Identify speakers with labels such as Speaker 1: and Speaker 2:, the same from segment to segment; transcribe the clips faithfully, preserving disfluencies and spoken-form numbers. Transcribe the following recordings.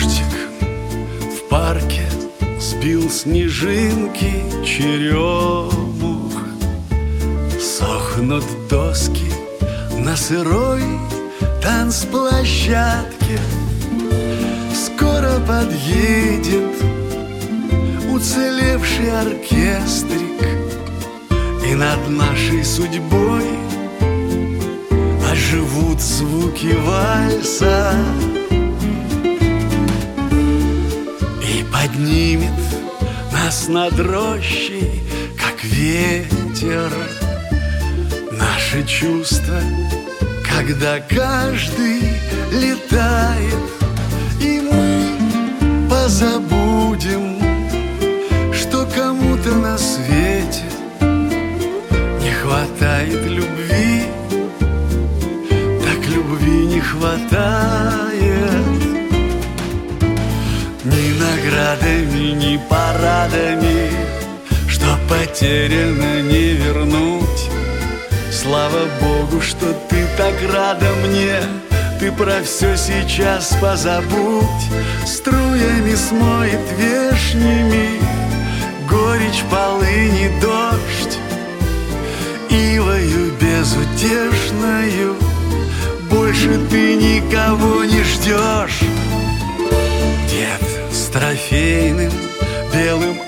Speaker 1: Дождик в парке сбил снежинки черемух. Сохнут доски на сырой танцплощадке. Скоро подъедет уцелевший оркестрик, и над нашей судьбой оживут звуки вальса. И поднимет нас над рощей, как ветер, наши чувства, когда каждый летает, и мы позабудем, что кому-то на свете не хватает любви. Так любви не хватает. Ни наградами, ни парадами, что потеряно не вернуть. Слава Богу, что ты так рада мне. Ты про все сейчас позабудь. Струями смоет вешними горечь полыни дождь. Ивою безутешною больше ты никого не ждешь. Дед с трофейным белым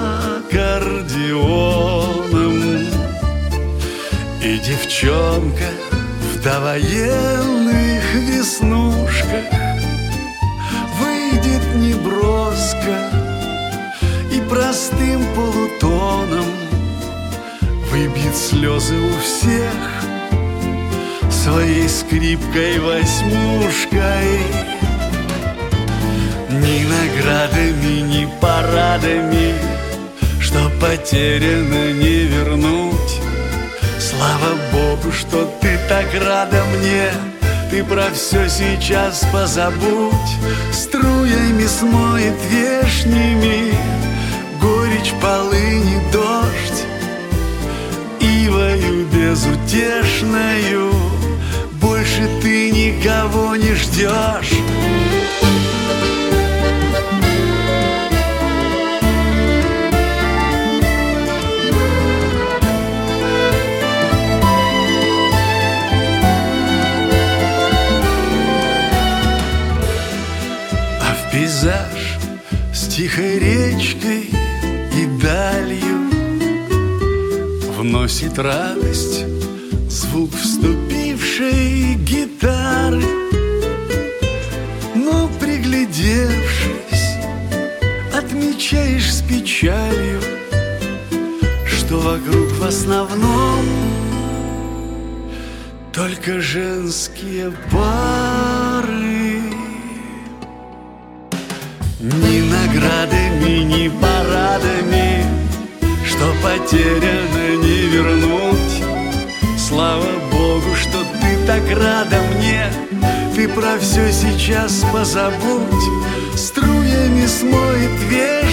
Speaker 1: аккордеоном и девчонка в довоенных веснушках выйдет неброско и простым полутоном выбьет слезы у всех своей скрипкой-восьмушкой. Ни наградами, ни парадами, что потеряно не вернуть. Слава Богу, что ты так рада мне. Ты про все сейчас позабудь. Струями смоет вешними горечь полыни дождь. Ивою безутешною больше ты никого не ждешь. Пейзаж с тихой речкой и далью вносит радость звук вступившей гитары. Но, приглядевшись, отмечаешь с печалью, что вокруг в основном только женские пары. Ни наградами, ни парадами, что потеряно не вернуть. Слава Богу, что ты так рада мне. Ты про все сейчас позабудь. Струями смоет ветер